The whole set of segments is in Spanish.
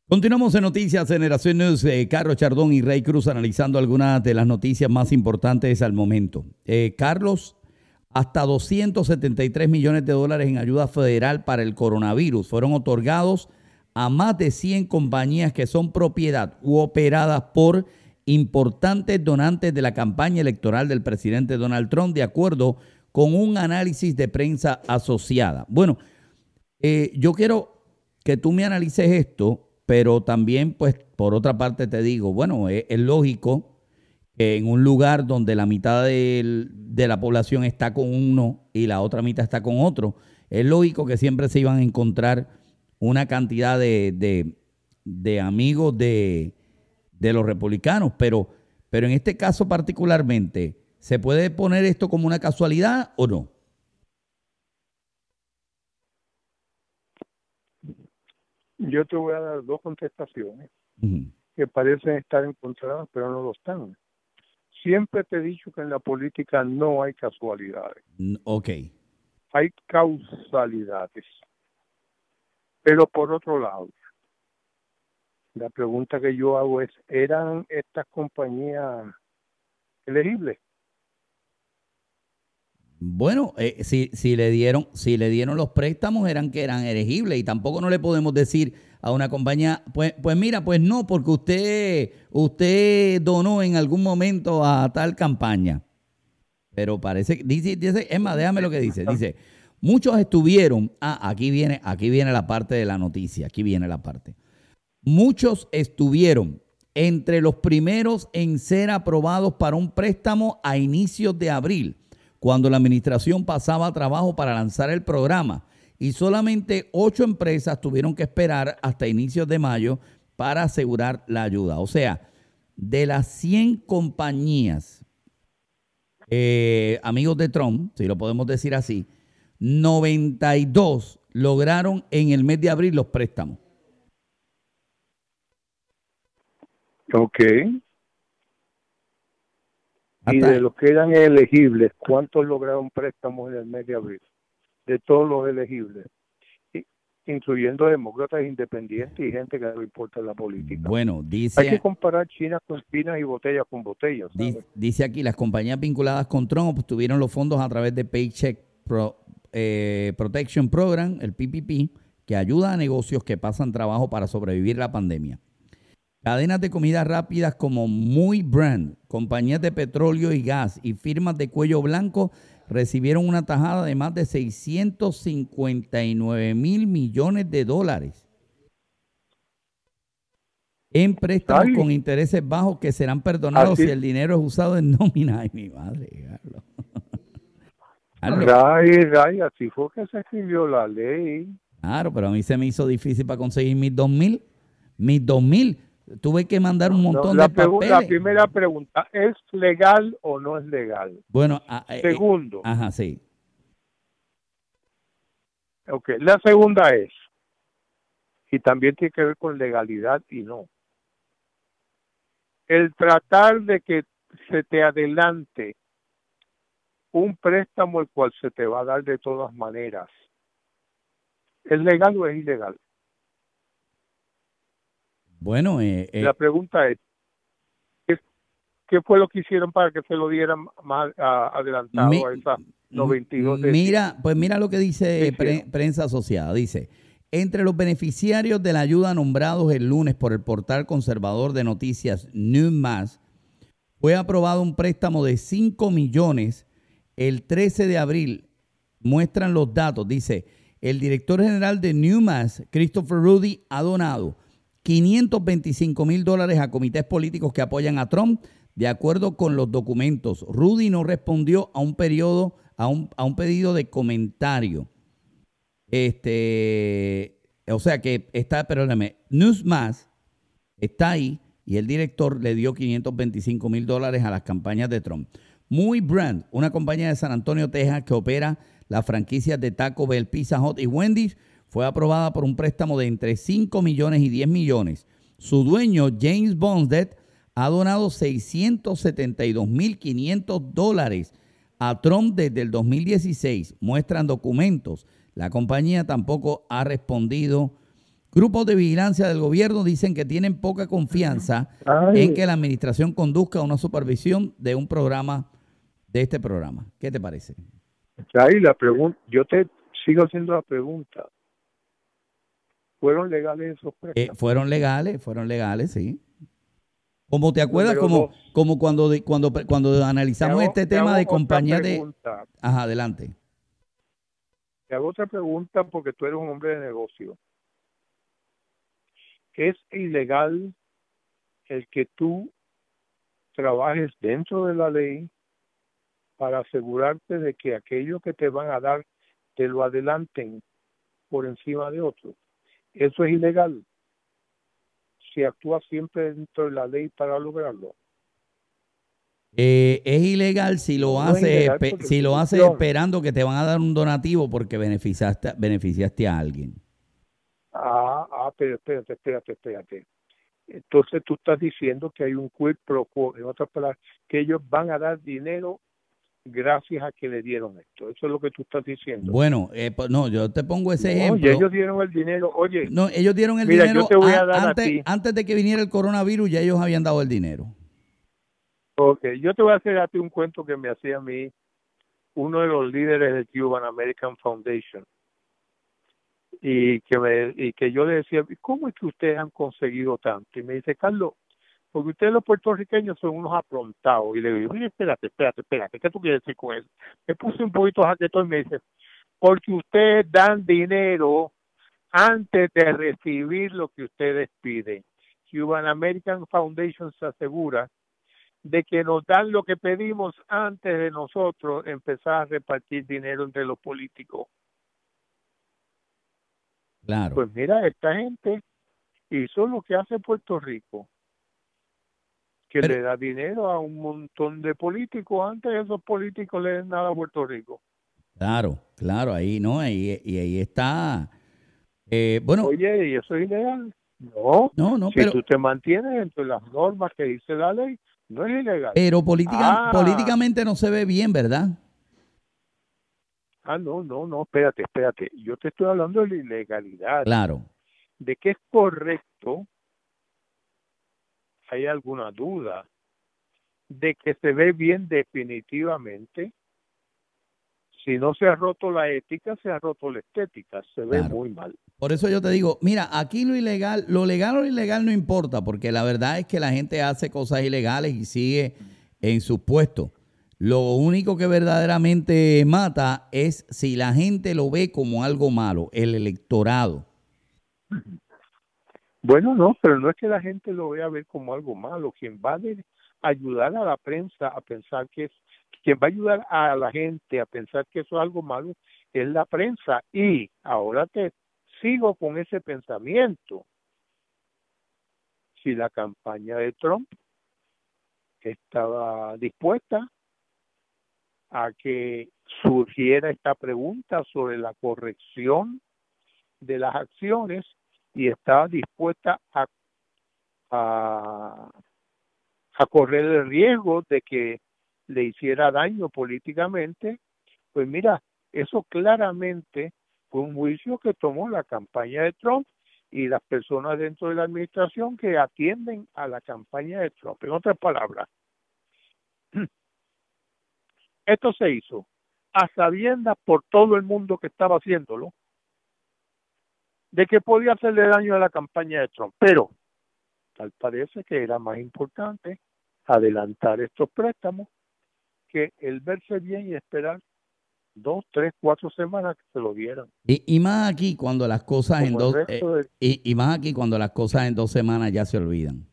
Continuamos en Noticias Generación News, Carlos Chardón y Rey Cruz analizando algunas de las noticias más importantes al momento. Carlos, hasta 273 millones de dólares en ayuda federal para el coronavirus fueron otorgados a más de 100 compañías que son propiedad u operadas por importantes donantes de la campaña electoral del presidente Donald Trump, de acuerdo con un análisis de prensa asociada. Bueno, yo quiero que tú me analices esto, pero también, pues, por otra parte te digo, bueno, es lógico que en un lugar donde la mitad de la población está con uno y la otra mitad está con otro, es lógico que siempre se iban a encontrar una cantidad de amigos de los republicanos, pero en este caso particularmente, ¿se puede poner esto como una casualidad o no? Yo te voy a dar dos contestaciones que parecen estar encontradas, pero no lo están. Siempre te he dicho que en la política no hay casualidades. Ok. Hay causalidades. Pero por otro lado, la pregunta que yo hago es, ¿eran estas compañías elegibles? Bueno, si le dieron los préstamos eran elegibles y tampoco no le podemos decir a una compañía, pues mira, pues no, porque usted donó en algún momento a tal campaña. Pero parece, dice, es más, déjame lo que dice, muchos estuvieron, aquí viene la parte de la noticia, aquí viene la parte. Muchos estuvieron entre los primeros en ser aprobados para un préstamo a inicios de abril, cuando la administración pasaba a trabajo para lanzar el programa, y solamente 8 empresas tuvieron que esperar hasta inicios de mayo para asegurar la ayuda. O sea, de las 100 compañías, amigos de Trump, si lo podemos decir así, 92 lograron en el mes de abril los préstamos. Ok. Y de los que eran elegibles, ¿cuántos lograron préstamos en el mes de abril? De todos los elegibles, incluyendo demócratas independientes y gente que no le importa la política. Bueno, dice... Hay que comparar chinas con chinas y botellas con botellas, ¿sabes? Dice aquí, las compañías vinculadas con Trump obtuvieron los fondos a través de Paycheck Protection Program, el PPP, que ayuda a negocios que pasan trabajo para sobrevivir la pandemia. Cadenas de comidas rápidas como Muy Brand, compañías de petróleo y gas y firmas de cuello blanco recibieron una tajada de más de 659 mil millones de dólares en préstamos con intereses bajos que serán perdonados si el dinero es usado en nómina. Ay, mi madre, Carlos. Ray, así fue que se escribió la ley. Claro, pero a mí se me hizo difícil para conseguir mis 2,000. Tuve que mandar un montón de papeles. La primera pregunta, ¿es legal o no es legal? Bueno, segundo. Sí. Ok, la segunda es, y también tiene que ver con legalidad y no. El tratar de que se te adelante un préstamo el cual se te va a dar de todas maneras, ¿es legal o es ilegal? Bueno, la pregunta es, ¿qué fue lo que hicieron para que se lo dieran más adelantado a esas 92? Mira lo que dice prensa asociada. Dice, entre los beneficiarios de la ayuda nombrados el lunes por el portal conservador de noticias Newsmax, fue aprobado un préstamo de 5 millones el 13 de abril. Muestran los datos. Dice, el director general de Newsmax, Christopher Rudy, ha donado $525,000 a comités políticos que apoyan a Trump, de acuerdo con los documentos. Rudy no respondió a un pedido de comentario. O sea que Newsmax está ahí y el director le dio $525,000 a las campañas de Trump. Muy Brand, una compañía de San Antonio, Texas, que opera las franquicias de Taco Bell, Pizza Hut y Wendy's, fue aprobada por un préstamo de entre 5 millones y 10 millones. Su dueño, James Bonstead, ha donado $672,500 a Trump desde el 2016. Muestran documentos. La compañía tampoco ha respondido Grupos de vigilancia del gobierno dicen que tienen poca confianza en que la administración conduzca una supervisión de un programa, de este programa. ¿Qué te parece? Ahí la pregunta, yo te sigo haciendo la pregunta. ¿Fueron legales esos préstamos? Fueron legales, sí. Como te acuerdas, como cuando analizamos este tema de compañía de... Ajá, adelante. Te hago otra pregunta porque tú eres un hombre de negocio. ¿Es ilegal el que tú trabajes dentro de la ley para asegurarte de que aquello que te van a dar te lo adelanten por encima de otros? Eso es ilegal si actúas siempre dentro de la ley para lograrlo. Es ilegal si lo haces esperando que te van a dar un donativo porque beneficiaste a alguien. Pero espérate. Entonces tú estás diciendo que hay un quid pro quo, en otras palabras, que ellos van a dar dinero gracias a que le dieron esto. Eso es lo que tú estás diciendo. Bueno, pues no, yo te pongo ese ejemplo. Y ellos dieron el dinero, oye. No, ellos dieron el dinero yo te voy a dar antes de que viniera el coronavirus, ya ellos habían dado el dinero. Ok, yo te voy a hacer a ti un cuento que me hacía a mí uno de los líderes del Cuban American Foundation. Y que yo le decía, ¿cómo es que ustedes han conseguido tanto? Y me dice, Carlos, porque ustedes los puertorriqueños son unos aprontados. Y le digo, oye, espérate, ¿qué tú quieres decir con eso? Me puse un poquito jaquetón y me dice, porque ustedes dan dinero antes de recibir lo que ustedes piden. Cuban American Foundation se asegura de que nos dan lo que pedimos antes de nosotros empezar a repartir dinero entre los políticos. Claro. Pues mira, esta gente hizo lo que hace Puerto Rico, que le da dinero a un montón de políticos antes de esos políticos le den nada a Puerto Rico. Claro, ahí no, ahí está. Bueno. Oye, ¿y eso es ilegal? No, si pero tú te mantienes entre las normas que dice la ley, no es ilegal. Pero políticamente no se ve bien, ¿verdad? No, espérate. Yo te estoy hablando de la ilegalidad. Claro. De que es correcto, hay alguna duda. De que se ve bien definitivamente. Si no se ha roto la ética, se ha roto la estética. Se ve muy mal. Por eso yo te digo, mira, aquí lo legal o ilegal no importa, porque la verdad es que la gente hace cosas ilegales y sigue en sus puestos. Lo único que verdaderamente mata es si la gente lo ve como algo malo, el electorado. Bueno, no, pero no es que la gente lo vea a ver como algo malo. Quien va a ayudar a la prensa a pensar quien va a ayudar a la gente a pensar que eso es algo malo es la prensa. Y ahora te sigo con ese pensamiento. Si la campaña de Trump estaba dispuesta a que surgiera esta pregunta sobre la corrección de las acciones y estaba dispuesta a correr el riesgo de que le hiciera daño políticamente, pues mira, eso claramente fue un juicio que tomó la campaña de Trump y las personas dentro de la administración que atienden a la campaña de Trump. En otras palabras, esto se hizo a sabiendas por todo el mundo que estaba haciéndolo, de que podía hacerle daño a la campaña de Trump, pero tal parece que era más importante adelantar estos préstamos que el verse bien y esperar 2, 3, 4 semanas que se lo dieran. Y más aquí cuando las cosas más aquí cuando las cosas en 2 semanas ya se olvidan.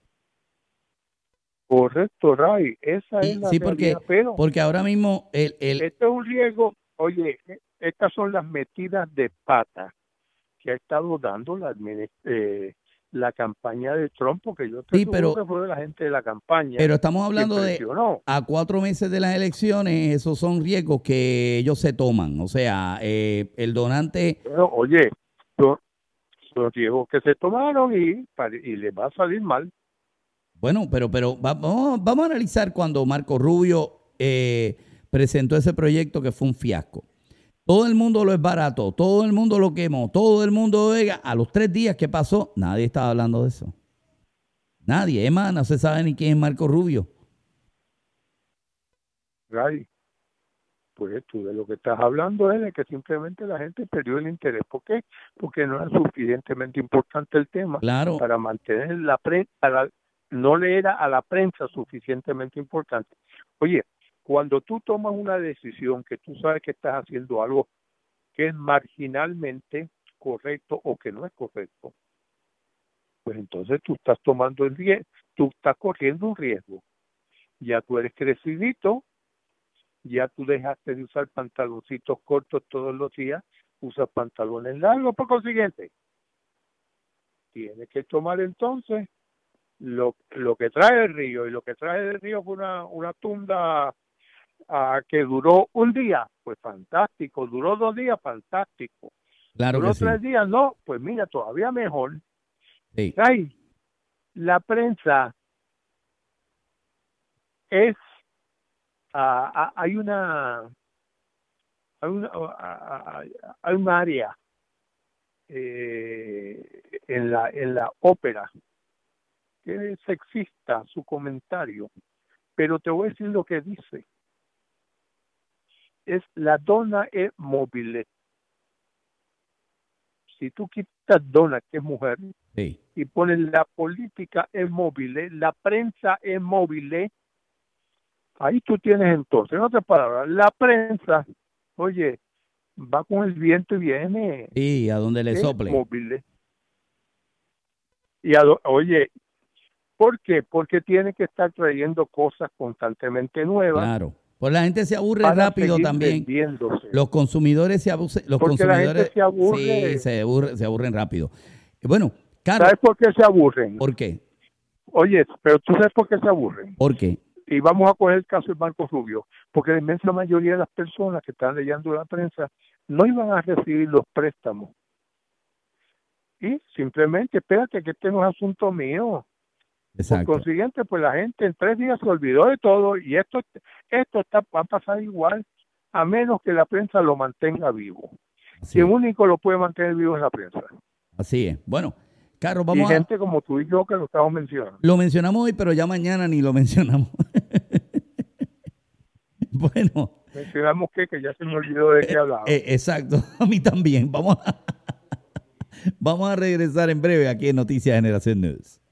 Correcto, Ray, esa es la realidad, porque ahora mismo este es un riesgo. Oye, estas son las metidas de pata que ha estado dando la campaña de Trump, porque yo te digo que fue de la gente de la campaña. Pero estamos hablando de a 4 meses de las elecciones, esos son riesgos que ellos se toman. O sea, el donante... Bueno, oye, son riesgos que se tomaron y les va a salir mal. Bueno, pero vamos a analizar cuando Marco Rubio presentó ese proyecto que fue un fiasco. Todo el mundo lo es barato, todo el mundo lo quemó, todo el mundo oiga. A los 3 días que pasó, nadie estaba hablando de eso. Nadie, es más, no se sabe ni quién es Marco Rubio. Ray, pues tú de lo que estás hablando es de que simplemente la gente perdió el interés. ¿Por qué? Porque no era suficientemente importante el tema Claro. para mantener la prensa, no le era a la prensa suficientemente importante. Oye, cuando tú tomas una decisión que tú sabes que estás haciendo algo que es marginalmente correcto o que no es correcto, pues entonces tú estás tomando el riesgo, tú estás corriendo un riesgo. Ya tú eres crecidito, ya tú dejaste de usar pantaloncitos cortos todos los días, usas pantalones largos, por consiguiente, tienes que tomar entonces lo que trae el río, y lo que trae el río fue una tunda que duró un día, pues fantástico, duró 2 días, fantástico, Claro duró que sí. 3 días, no, pues mira, todavía mejor. Sí. Ay, la prensa es, hay una hay un área en la ópera que es sexista su comentario, pero te voy a decir lo que dice. Es la donna è mobile. Si tú quitas donna, que es mujer, Sí. y pones la política es móvil, la prensa es móvil, ahí tú tienes entonces, en otras palabras, la prensa, oye, va con el viento y viene, Sí, a donde le sople. móvil. Y oye, ¿por qué? Porque tiene que estar trayendo cosas constantemente nuevas. Claro. Pues la gente se aburre rápido también. Vendiéndose. Los consumidores se abusen, los Porque consumidores la gente se aburre. sí, se aburren rápido. Bueno, Carlos, ¿Sabes por qué se aburren? ¿por qué? Oye, pero tú sabes por qué se aburren. ¿Por qué? Y vamos a coger el caso de Marco Rubio, porque la inmensa mayoría de las personas que están leyendo la prensa no iban a recibir los préstamos. Y simplemente, espérate, que este no es asunto mío. Exacto. Por consiguiente, pues la gente en 3 días se olvidó de todo, y esto va a pasar igual, a menos que la prensa lo mantenga vivo. Así Quien es. único lo puede mantener vivo es la prensa. Así es. Bueno, Carlos, Y vamos gente como tú y yo que lo estamos mencionando. Lo mencionamos hoy, pero ya mañana ni lo mencionamos. Bueno. Mencionamos que ya se me olvidó de qué hablaba. Exacto, a mí también. Vamos a regresar en breve aquí en Noticias Generación News.